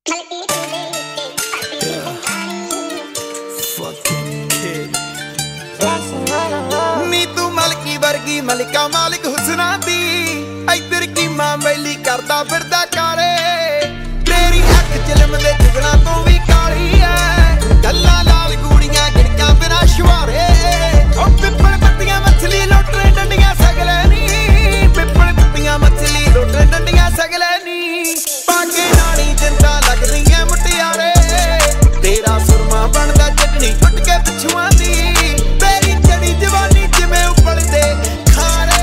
ਨੀ ਤੂੰ ਮਲਕੀ ਵਰਗੀ ਮਲਕਾ ਮਾਲਿਕ ਹੁਸਨਾ ਦੀ ਇੱਧਰ ਕੀ ਮਾਂ ਮੈਲੀ ਕਰਦਾ ਫਿਰਦਾ ਕਾਲੇ ਤੇਰੀ ਅੱਖ ਚਲਮਦੇ ਚੁਗਣਾ ਤੋਂ ਵੀ ਕਾਲੀ ਐ ਗੱਲਾਂ ਲਾਲ ਗੂੜੀਆਂ ਗਿਣਕਾਂ ਬਿਨਾ ਸ਼ਵਾਰੇ ਉਹ ਪਿੱਪਲ ਪੱਤੀਆਂ ਮੱਛਲੀ ਲੋਟਰੇ ਡੰਡੀਆਂ ਸਗਲੇ ਨੀ ਪਿੱਪਲ ਪੱਤੀਆਂ ਮੱਛਲੀ ਲੋਟਰੇ ਡੰਡੀਆਂ ਸਗਲੇ ਨੀ ਪਾਕੇ ਨਾਲੀ ਜਿੰਦਾ ਲੱਗਦੀਆਂ ਮੁਟਿਆਰੇ ਤੇਰਾ ਸੁਰਮਾ ਬਣਦਾ ਚਟਣੀ ਟੁੱਟ ਕੇ ਪਿਛੂਆਂ ਦੀ ਤੇਰੀ ਚੜੀ ਜਵਾਨੀ ਜਿਵੇਂ ਉਬਲਦੇ ਖਾਰੇ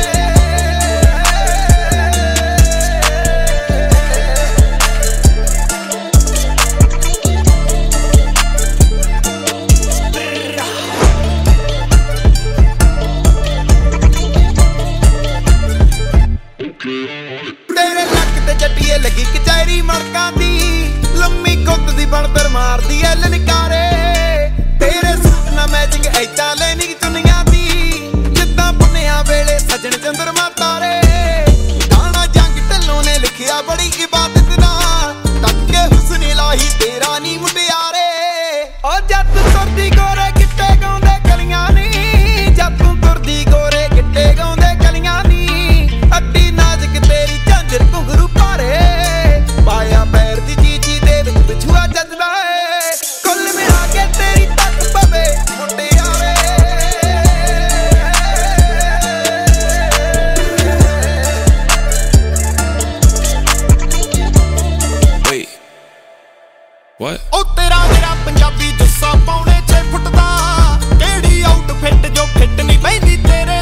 ਤੇਰੇ ਲੱਕ ਤੇ ਚੱਟੀਏ ਲੱਗੀ ਕਚਹਿਰੀ ਮੜਕਾਂ ਦੀ ਲੰਮੀ ਕੁੱਤ ਦੀ ਬਣਤਰ ਮਾਰਦੀ ਐ ਲਲਕਾਰੇ ਤੇਰੇ ਸੂਟ ਨਾ ਮੈਚਿੰਗ ਐਦਾਂ ਲੈਣੀ ਦੁਨੀਆ ਦੀ ਜਿੱਦਾਂ ਪੁੰਨਿਆ ਵੇਲੇ ਸਜਣ ਚੰਦਰਮਾ ਤਾਰੇ ਦਾਣਾ ਜੰਗ ਢੱਲੋਂ ਨੇ ਲਿਖਿਆ ਬੜੀ ਇਬਾਦਤ ਨਾਲ ਤੱਕ ਕੇ ਹੁਸਨ ਇਲਾਹੀ ਤੇਰਾ ਨੀ ਮੁਟਿਆਰੇ ਓ ਜੱਟ ਤੁਰਦੀ ਗੋਰੇ ਕਿੱਟੇ ਗਾਉਂਦੇ ਕਲੀਆਂ ਨੀ ਜੱਟ ਤੁਰਦੀ ਗੋਰੇ ਕਿੱਟੇ ਗਾਉਂਦੇ ਕਲੀਆਂ ਨੀ ਅੱਡੀ ਨਾਜ਼ੁਕ ਤੇਰੀ ਝਾਂਜਰ ਘੁੰਗਰੂ ਭਾਰੇ ਪਾਇਆ ਪੈਰ ਦੀ ਚੀਚੀ ਦੇ ਵਿੱਚ ਵਿਛੂਆ ਜੱਜਦਾ ਏ ਕੁੱਲ ਮਿਲਾ ਕੇ ਤੇਰੀ ਤੱਕ ਪਵੇ ਮੁਟਿਆਰੇ What? ਉਹ ਤੇਰਾ ਮੇਰਾ ਪੰਜਾਬੀ ਜੁੱਸਾ ਪੌਣੇ 6 ਫੁੱਟ ਦਾ ਕਿਹੜੀ ਆਊਟਫਿੱਟ ਜੋ ਫਿੱਟ ਨਹੀਂ ਪੈਂਦੀ ਤੇਰੇ